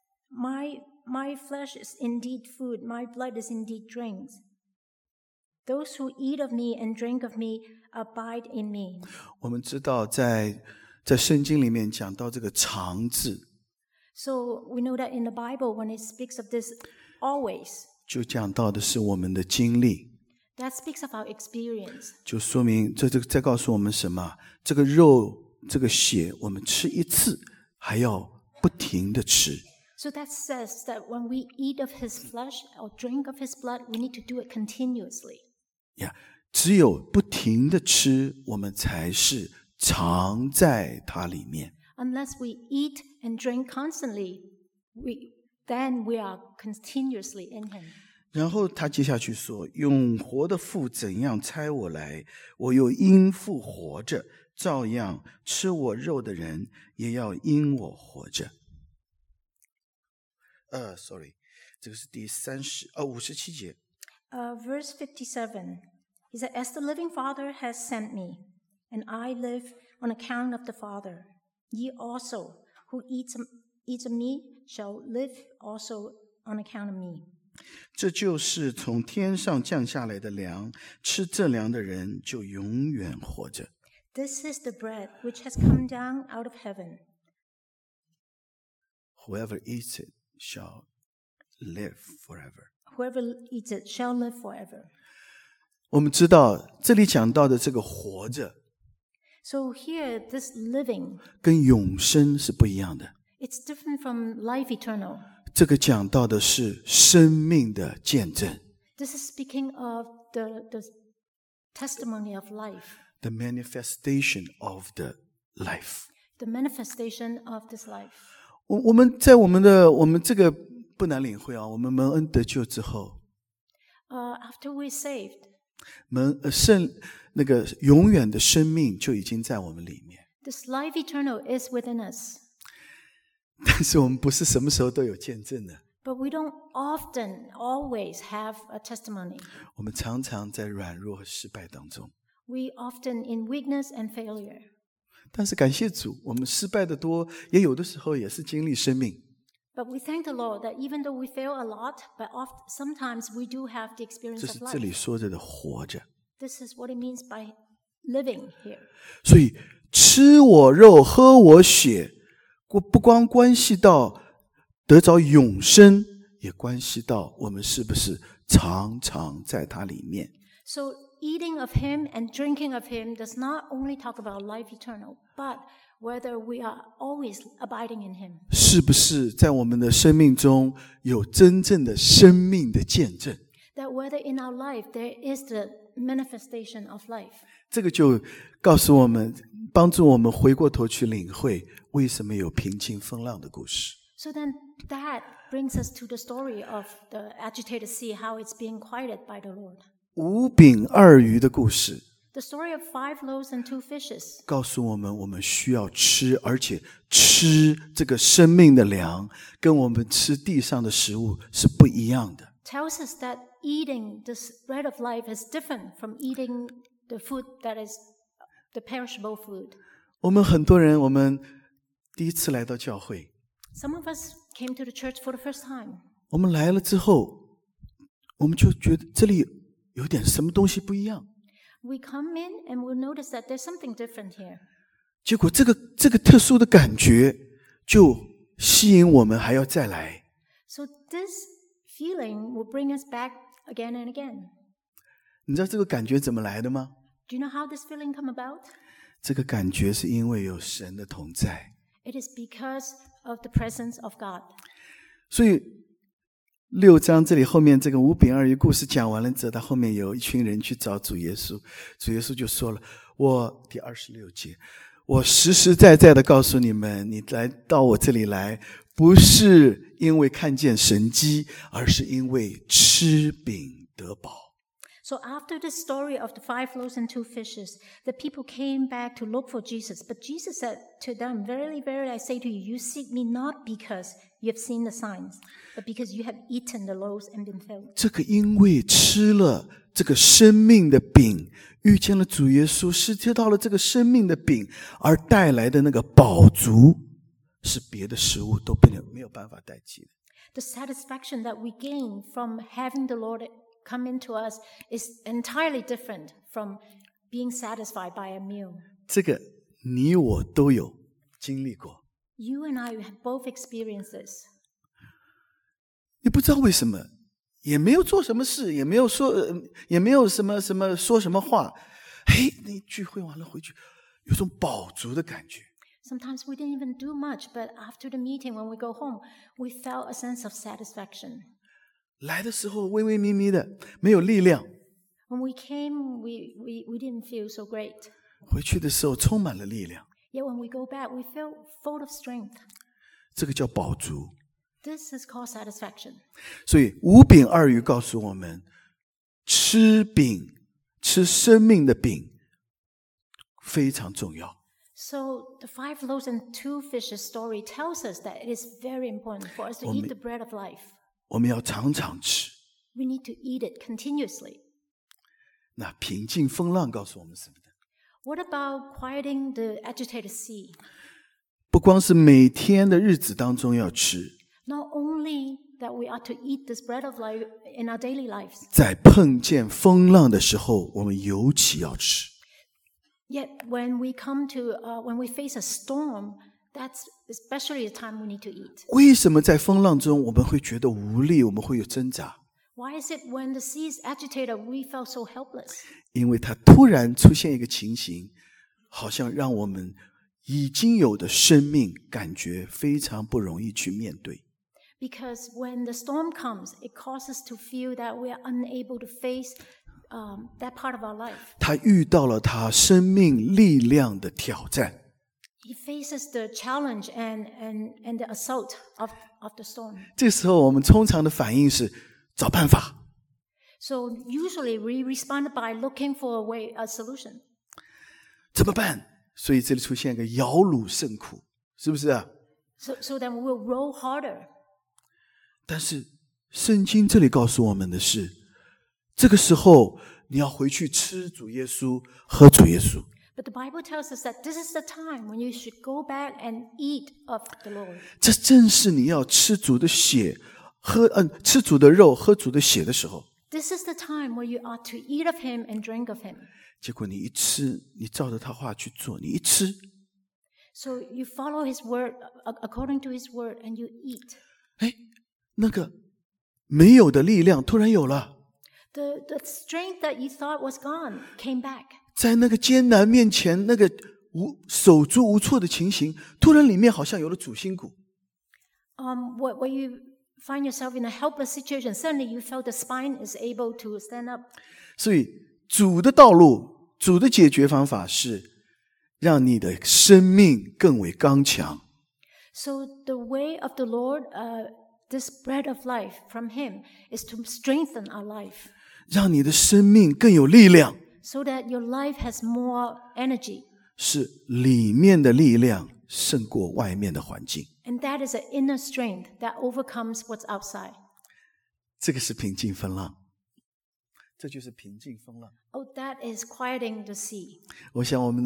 My flesh is indeed food, my blood is indeed drinks. Those who eat of me and drink of me abide in me. 我们知道在圣经里面讲到这个常字， So we know that in the Bible, when it speaks of this always, 就讲到的是我们的经历， that speaks of our experience. 就说明这在告诉我们什么？这个肉、这个血，我们吃一次，还要不停的吃。 So that says that when we eat of his flesh or drink of his blood, we need to do it continuously. 只有不停的吃，我们才是常在它里面。 Unless we eat and drink constantly, then we are continuously in him. 然后他接下去说：“永活的父怎样差我来，我又因父活着，照样吃我肉的人也要因我活着。” 这个是第57节。 Verse 57, he said, As the living Father has sent me, and I live on account of the Father, ye also, who eats of me, shall live also on account of me. 这就是从天上降下来的粮，吃这粮的人就永远活着。 This is the bread which has come down out of heaven. Whoever eats it shall live forever. Whoever eats it shall live forever. 我们知道这里讲到的这个活着 So here, this living, 跟永生是不一样的， it's different from life eternal. 这个讲到的是生命的见证， This is speaking of the testimony of life, the manifestation of the life. the manifestation of this life. 我们在我们这个不难领会啊，我们蒙恩得救之后， After we're saved, 那个永远的生命就已经在我们里面， this life eternal is within us. 但是我们不是什么时候都有见证的， But we don't often, always have a testimony. 我们常常在软弱和失败当中。 We often in weakness and failure. 但是感谢主，我们失败的多，也有的时候也是经历生命。 But we thank the Lord that even though we fail a lot, but sometimes we do have the 这 experience 是 of 这里 life. 说着的活着。 This is what it means by living here. 所以吃我肉喝我血，不光关系到得着永生，也关系到我们是不是常常在它里面。 So eating of him and drinking of him does not only talk about life eternal, but whether we are always abiding in him. 是不是在我们的生命中有真正的生命的见证？ That whether in our life there is the manifestation of life. 这个就告诉我们，帮助我们回过头去领会为什么有平静风浪的故事。 So then that brings us to the story of the agitated sea, how it's being quieted by the Lord. 5饼2鱼的故事 The story of 5 loaves and 2 fishes 告诉我们，我们需要吃，而且吃这个生命的粮，跟我们吃地上的食物是不一样的。 tells us that eating this bread of life is different from eating the food that is the perishable food. 我们很多人，我们第一次来到教会， Some of us came to the church for the first time. 我们来了之后，我们就觉得这里有点什么东西不一样。 We come in and we'll notice that there's something different here. 结果这个特殊的感觉就吸引我们还要再来。 So this feeling will bring us back again and again. 你知道这个感觉怎么来的吗？ Do you know how this feeling come about? 这个感觉是因为有神的同在。 It is because of the presence of God. 所以6章这里后面这个5饼2鱼故事讲完了之后，他后面有一群人去找主耶稣，主耶稣就说了，第26节，我实实在在的告诉你们，你来到我这里来，不是因为看见神迹，而是因为吃饼得饱。 So after the story of the 5 loaves and 2 fishes, the people came back to look for Jesus. But Jesus said to them, Verily, verily, I say to you, you seek me not because you have seen the signs, but because you have eaten the loaves and been filled. 这个因为吃了这个生命的饼，遇见了主耶稣，是吃到了这个生命的饼而带来的那个饱足，是别的食物都没有办法代替的。 The satisfaction that we gain from having the Lord come into us is entirely different from being satisfied by a meal. 这个你我都有经历过。 You and I have both experienced this. 你不知道为什么，也没有做什么事，也没有说，也没有什么说什么话。嘿，你聚会完了回去，有种饱足的感觉。 Sometimes we didn't even do much, but after the meeting, when we go home, we felt a sense of satisfaction. 来的时候微微咪咪的，没有力量； When we came, we didn't feel so great. 回去的时候充满了力量。 Yet when we go back, we feel full of strength. 这个叫饱足。 This is called satisfaction. 所以5饼2鱼告诉我们，吃饼，吃生命的饼非常重要。 So the 5 loaves and 2 fishes story tells us that it is very important for us to eat the bread of life. 我们要常常吃。 We need to eat it continuously. 那平静风浪告诉我们什么呢？ What about quieting the agitated sea? 不光是每天的日子当中要吃， Not only that we are to eat this bread of life in our daily lives, 在碰见风浪的时候，我们尤其要吃。 yet when we face a storm, that's especially the time we need to eat. 为什么在风浪中我们会觉得无力，我们会有挣扎？ Why is it when the sea is agitated, we felt so helpless? 因为它突然出现一个情形，好像让我们已经有的生命感觉非常不容易去面对。 Because when the storm comes, it causes us to feel that we are unable to face that part of our life. 他遇到了他生命力量的挑战， He faces the challenge and the assault of the storm. 这时候我们通常的反应是找办法， So usually we respond by looking for a solution. 怎么办？所以这里出现一个摇橹甚苦，是不是啊？ So then we will roll harder. 但是圣经这里告诉我们的是，这个时候你要回去吃主耶稣，喝主耶稣。 But the Bible tells us that this is the time when you should go back and eat of the Lord. 这正是你要吃主的血，吃主的肉，喝主的血的时候。 This is the time where you are to eat of Him and drink of Him. 结果你一吃，你照着他话去做，你一吃， So you follow His word according to His word and you eat. 哎，那个没有的力量突然有了， The strength that you thought was gone came back. 在那个艰难面前，那个手足无措的情形，突然里面好像有了主心骨。 Where you find yourself in a helpless situation, suddenly you felt the spine is able to stand up. 所以主的道路，主的解决方法是让你的生命更为刚强。 So the way of the Lord, this bread of life from Him, is to strengthen our life, 让你的生命更有力量， so that your life has more energy. 是里面的力量胜过外面的环境。 And that is an inner strength that overcomes what's outside. 这个是平静风浪，这就是平静风浪。 Oh, that is quieting the sea. 我想我们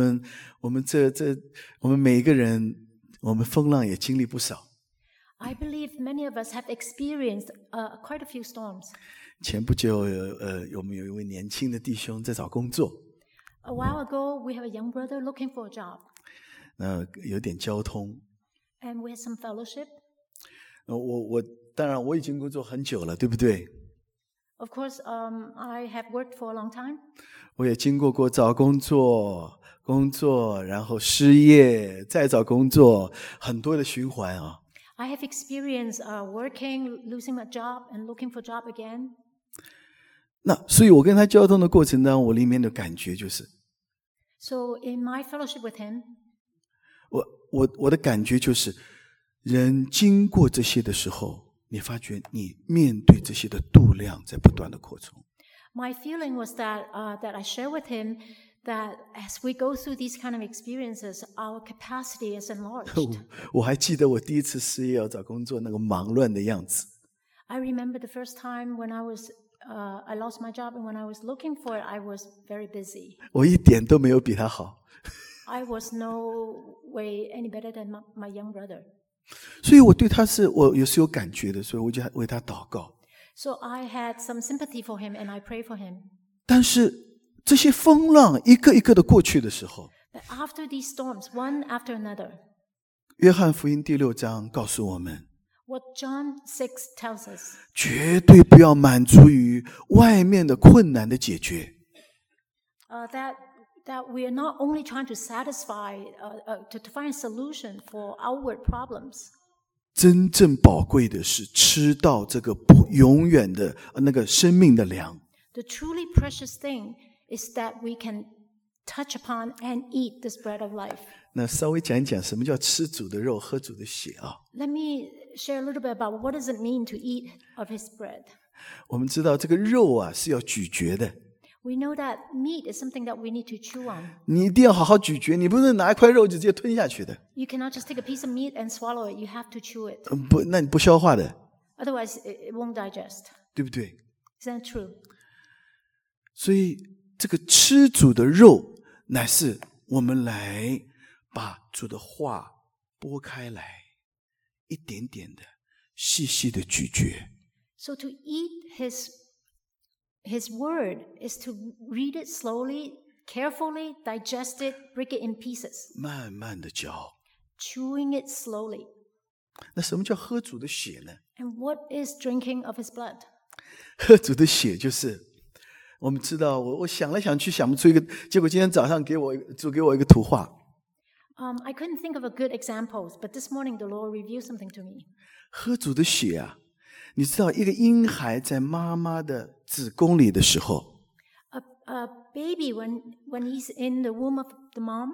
每一个人，我们风浪也经历不少。 I believe many of us have experienced quite a few storms. 前不久，我们有一位年轻的弟兄在找工作， A while ago, we have a young brother looking for a job, 有点交通。 and we had some fellowship. 当然我已经工作很久了，对不对？ Of course, I have worked for a long time. 我也经过找工作，然后失业，再找工作，很多的循环啊。 I have experienced working, losing my job, and looking for a job again. 所以我跟他交通的过程当中，我里面的感觉就是， So in my fellowship with him, 我的感觉就是，人经过这些的时候，你发觉你面对这些的度量在不断的扩充。 my feeling was that I share with him that as we go through these kind of experiences, our capacity is enlarged. 我还记得我第一次失业要找工作那个忙乱的样子。 I remember the first time when I lost my job, and when I was looking for it, I was very busy. 我一点都没有比他好， I was no way any better than my young brother. 所以我对他我也是有感觉的，所以我就为他祷告。 So I had some sympathy for him, and I prayed for him. 但是这些风浪一个一个的过去的时候， But after these storms, one after another, 约翰福音第6章告诉我们， what John 6 tells us, 绝对不要满足于外面的困难的解决， that we are not only trying to satisfy, to find a solution for outward problems. 真正宝贵的是吃到这个不永远的那个生命的粮。 The truly precious thing is that we can touch upon and eat this bread of life. 那稍微讲一讲什么叫吃主的肉，喝主的血啊？ Let me share a little bit about what does it mean to eat of his bread. 我们知道这个肉啊是要咀嚼的， We know that meat is something that we need to chew on. 你一定要好好咀嚼，你不能拿一块肉就直接吞下去的， You cannot just take a piece of meat and swallow it. You have to chew it. 那你不消化的。 Otherwise, it won't digest. 对不对？ Isn't that true? 所以这个吃主的肉，乃是我们来把主的话剥开来，一点点的、细细的咀嚼。 So to eat his word is to read it slowly, carefully, digest it, break it in pieces, 慢慢的嚼。 chewing it slowly. 那什么叫喝主的血呢？ And what is drinking of his blood? 喝主的血就是我们知道，我想来想去想不出一个，结果今天早上主给我一个图画。 I couldn't think of a good examples, but this morning the Lord revealed something to me. 喝主的血啊，你知道一个婴孩在妈妈的子宫里的时候， A baby, when he's in the womb of the mom,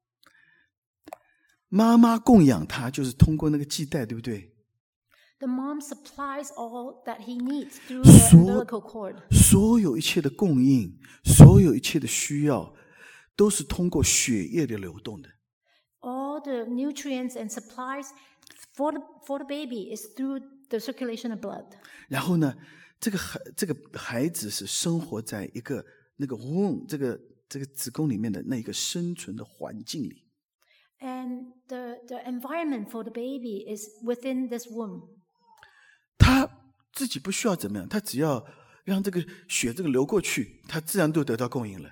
妈妈供养他就是通过那个脐带，对不对？ the mom supplies all that he needs through the umbilical cord. 所有一切的供应，所有一切的需要，都是通过血液的流动的。 All the nutrients and supplies for the baby is through the circulation of blood. 然后呢，这个孩子是生活在一个那个 womb 这个子宫里面的那个生存的环境里。 And the environment for the baby is within this womb. 他自己不需要怎么样，他只要让这个血流过去，他自然就得到供应了。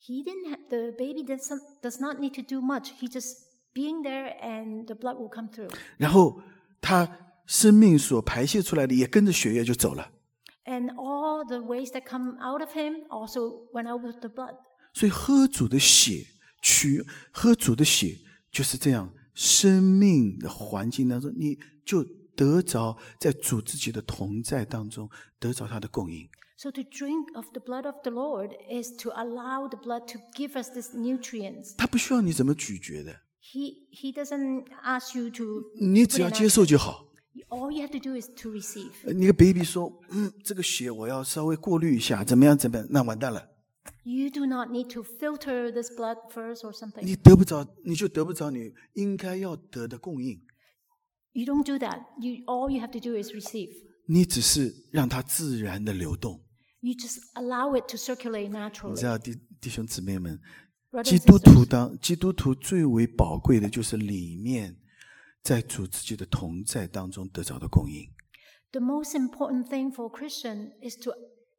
The baby does not need to do much. He just being there and the blood will come through. 然后他生命所排泄出来的也跟着血液就走了。 And all the waste that come out of him also went out with the blood. 所以喝主的血，喝主的血就是这样，生命的环境当中，你就得着在主自己的同在当中得着他的供应。 So to drink of the blood of the Lord is to allow the blood to give us these nutrients. 他不需要你怎么咀嚼的， He doesn't ask you to 你只要接受就好。 all you have to do is to receive. 你个 baby 说，这个血我要稍微过滤一下，怎么样，那完蛋了。 You do not need to filter this blood first or something. 你得不着你应该要得的供应， You don't do that. All you have to do is receive. 你只是让它自然的流动。 You just allow it to circulate 你 naturally. 知道弟兄姊妹们， Brothers 基 and 督徒最为宝贵的就是里面在主自己的同在当中得着的供应。 The most important thing for a Christian is to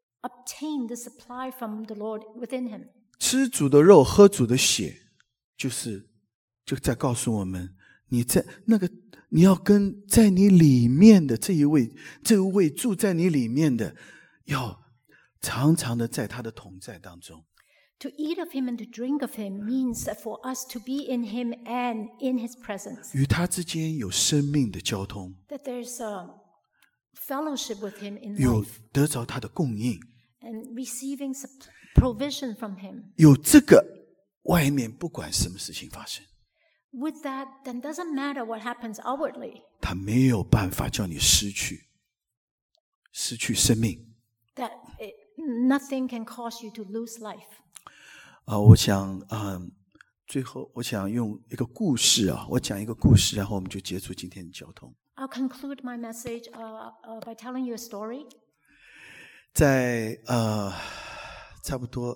obtain the supply from the Lord within him. 吃主的肉，喝主的血，就在告诉我们，你要跟在你里面的这一位住在你里面的，要常常的在他的同在当中。 To eat of him and to drink of him means that for us to be in him and in his presence. 与他之间有生命的交通， That there's a fellowship with him in 有 life 得着他的供应， and receiving provision from him. 有这个，外面不管什么事情发生， With that, then doesn't matter what happens outwardly. 他没有办法叫你失去生命。 That nothing can cause you to lose life. 我想最后我想用一个故事我讲一个故事，然后我们就结束今天的交通。 I'll conclude my message by telling you a story. 在差不多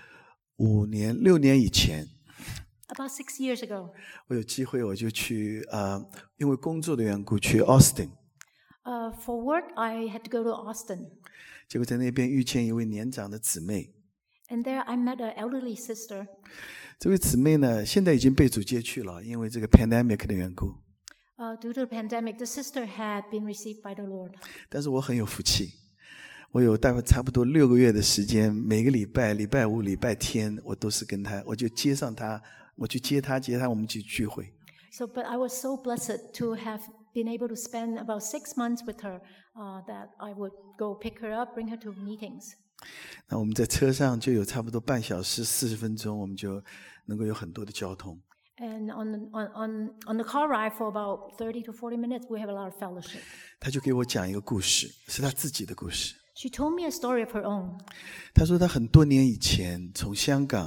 6年以前， About 6 years ago, 我有机会我就去因为工作的缘故去 Austin， for work, I had to go to Austin. 结果在那边遇见一位年长的姊妹。 And there I met an elderly sister. 这位姊妹呢，现在已经被主接去了，因为这个 pandemic 的缘故。 Due to the pandemic, the sister had been received by the Lord. 但是我很有福气，我有大概差不多6个月的时间，每个礼拜五、礼拜天，我都是跟她，我就接上她，我去接她，我们去聚会。 But I was so blessed to have been able to spend about 6 months with her, that I would go pick her up, bring her to meetings. 那我们在车上就有差不多半小时40分钟，我们就能够有很多的交通。 And on the car ride for about 30 to 40 minutes, we have a lot of fellowship. 他就给我讲一个故事，是他自己的故事。 She told me a story of her own. 他说他很多年以前从香港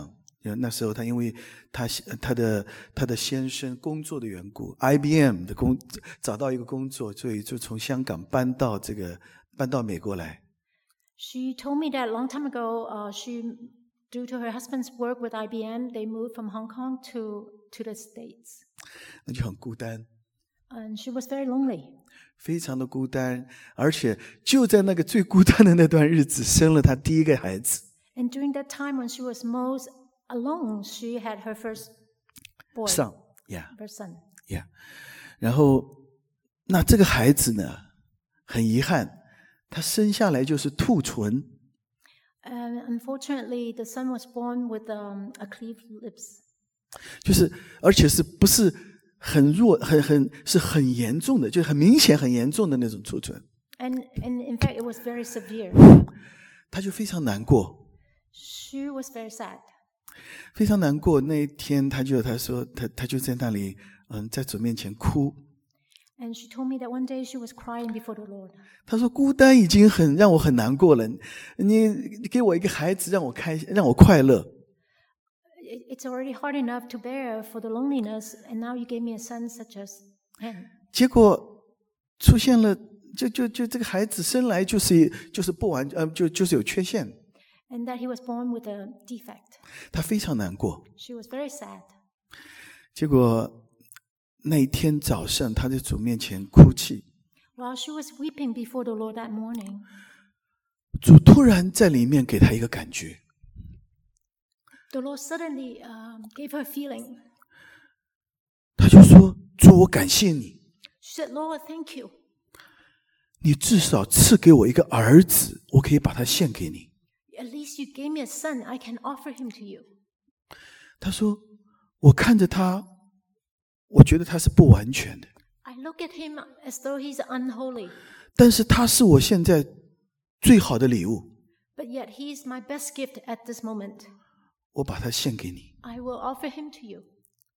那时候他因为他的先生工作的缘故 ，IBM 的找到一个工作，所以就从香港搬到美国来。 She told me that a long time ago, due to her husband's work with IBM, they moved from Hong Kong to the States. 那就很孤单。 And she was very lonely. 非常的孤单，而且就在那个最孤单的那段日子，生了她第一个孩子。 And during that time when she was most alone, she had her first boy. Son, yeah. First son. Yeah. 然后，那这个孩子呢，很遗憾，他生下来就是兔唇。 And unfortunately, the son was born with a cleft lips. 就是，而且不是很弱，是很严重的，就是很明显、很严重的那种兔唇。 And in fact, it was very severe. 他就非常难过。 She was very sad. 非常难过。那一天，他说他就在那里，在主面前哭。 And she told me that one day she was crying before the Lord. 他说：“孤单已经让我很难过了，你给我一个孩子，让我快乐。” It's already hard enough to bear for the loneliness, and now you gave me a son such as him. 结果出现了，就这个孩子生来就是不完，就是有缺陷。 And that he was born with a defect. 他非常难过。 She was very sad. 结果那一天早上，他在主面前哭泣。 While she was weeping before the Lord that morning, 主突然在里面给他一个感觉。 The Lord suddenly gave her a feeling. 他就说：“主，我感谢你。” She said, "Lord, thank you. 你至少赐给我一个儿子，我可以把他献给你。 At least you gave me a son. I can offer him to you." 他说：“我看着他，我觉得他是不完全的。 I look at him as though he's unholy. 但是他是我现在最好的礼物， But yet he's my best gift at this moment. 我把他献给你。 I will offer him to you.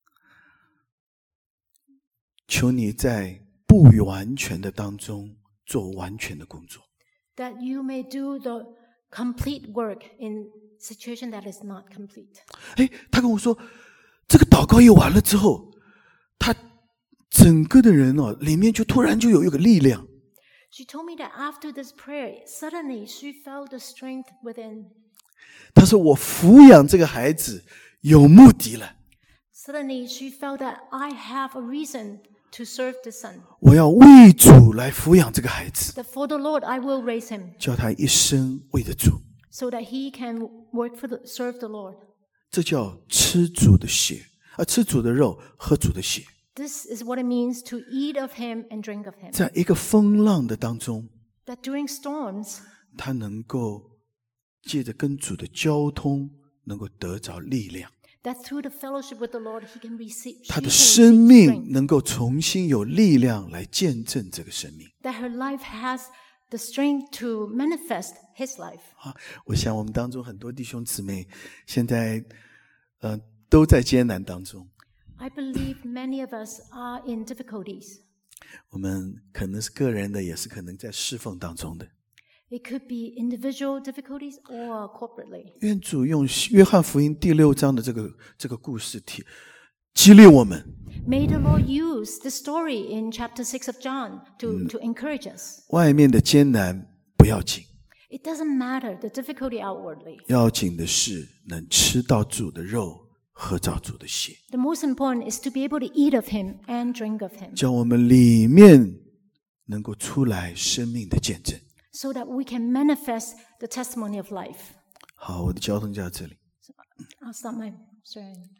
求你在不完全的当中做完全的工作。” That you may do the complete work in situation that is not complete. 他跟我说，这个祷告一完了之后，他整个的人里面就突然就有一个力量。 She told me that after this prayer, suddenly she felt the strength within. 他说：“我抚养这个孩子有目的了。 Suddenly she felt that I have a reason to serve the son. 我要为主来抚养这个孩子， That for the Lord I will raise him, 叫他一生为着主。 so that he can serve the Lord. 这叫吃主的血，吃主的肉，喝主的血。 This is what it means to eat of him and drink of him. 在一个风浪的当中， That during storms, 他能够借着跟主的交通，能够得着力量。 that through the fellowship with the Lord, he can receive 他的 she can 生 receive 命 strength. 能够重新有力量来见证这个生命。 That her life has the strength to manifest his life. 我想我们当中很多弟兄姊妹现在都在艰难当中。 I believe many of us are in difficulties. 我们可能是个人的，也是可能在侍奉当中的。 It could be individual difficulties or corporately. 愿主用约翰福音第6章的这个故事激励我们。 May the Lord use the story in chapter 6 of John to encourage us. 外面的艰难不要紧， It doesn't matter the difficulty outwardly. 要紧的是能吃到主的肉，喝到主的血， The most important is to be able to eat of him and drink of him, 叫我们里面能够出来生命的见证。 so that we can manifest the testimony of life. 好，我的交通就到这里。 I'll stop my sharing.